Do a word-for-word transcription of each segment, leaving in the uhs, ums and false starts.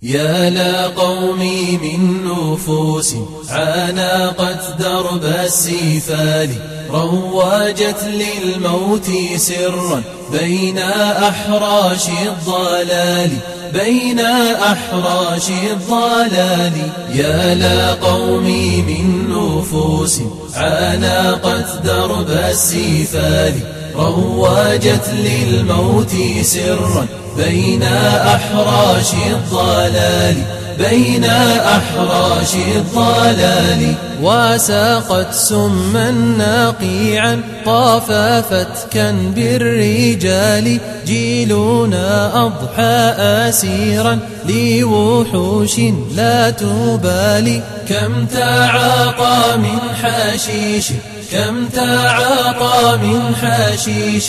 يا لا قومي من نفوس عانقت درب السفال، رواجت للموت سرا بين أحراش الضلال، بين أحراش الضلال. يا لا قومي من نفوس عانقت درب السفال، رواجت للموت سرا بين أحراش الضلال، بين أحراش الضلال. وساقت سما نقيعا طاف فتكا بالرجال، جيلنا أضحى أسيرا لوحوش لا تبالي. كم تعاطى من حشيش، كم تعاطى من حشيش،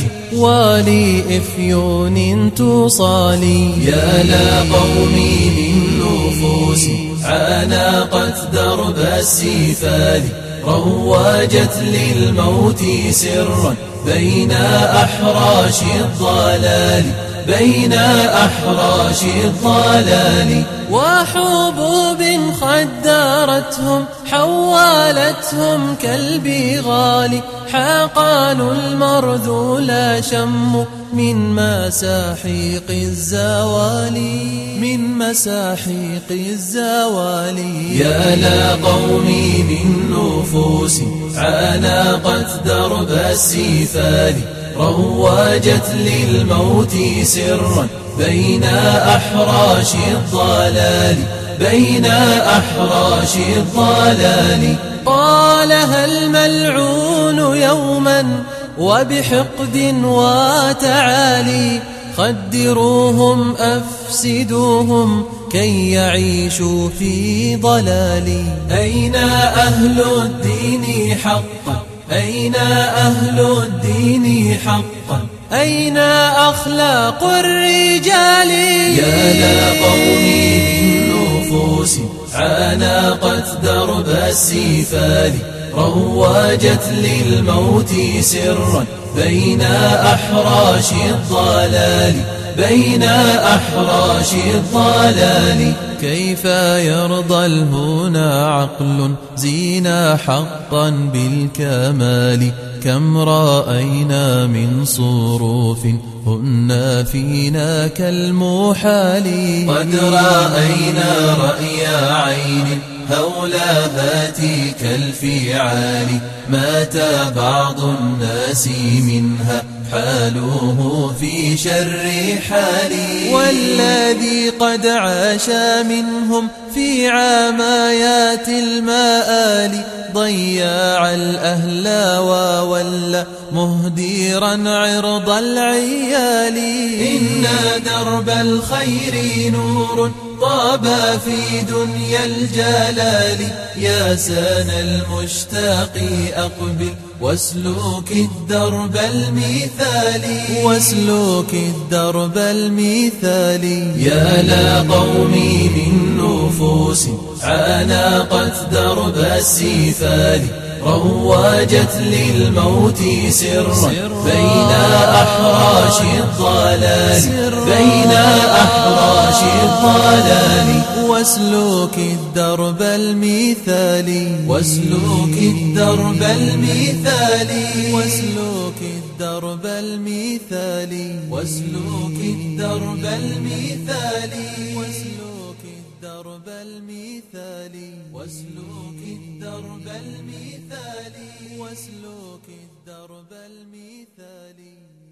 ولإفيون تصالي. يا لا قومي من نفوس عانقت درب السفال، رواجت للموت سرا بين أحراش الضلال، بين أحراش الضلال. وحبوب خدرتهم حولتهم كالبغال، حقنوا المرذول شموا من مساحيق الزوال، من مساحيق الزوال. يا لا قومي من نفوس عانقت درب السفال، رواجت للموت سرا بين أحراش الضلال، بين أحراش الضلال. قالها الملعون يوما وبحقد وتعالي، خدروهم أفسدوهم كي يعيشوا في ضلال. أين أهل الدين حقا، أين أهل الدين حقا، أين أخلاق الرجال. يا لا قومي من نفوس عانقت درب السفال، رواجت للموت سرا بين أحراش الضلال، بين أحراش الضلال. كيف يرضى الهنا عقل زينا حقا بالكمال، كم رأينا من صروف هن فينا كالمحال. قد رأينا رأي عين هولهات كالفعال، مات بعض الناس منها حالوه في شر حالي. والذي قد عاش منهم في عمايات المآل، ضياع الأهل وولى مهديرا عرض العيال. إن درب الخير نور طاب في دنيا الجلال، يا سان المشتاق أقبل واسلوك الدرب المثالي، واسلوك الدرب المثالي. يا لا قومي من نفوس عانقت درب السفال، رواجت للموت سرا بين أحراش الضلال، بين أحراش الضلال. واسلوك الدرب المثالي، واسلوك الدرب المثالي، واسلوك الدرب المثالي، واسلوك الدرب المثالي، واسلوك الدرب المثالي، واسلوك الدرب المثالي، واسلوك الدرب المثالي.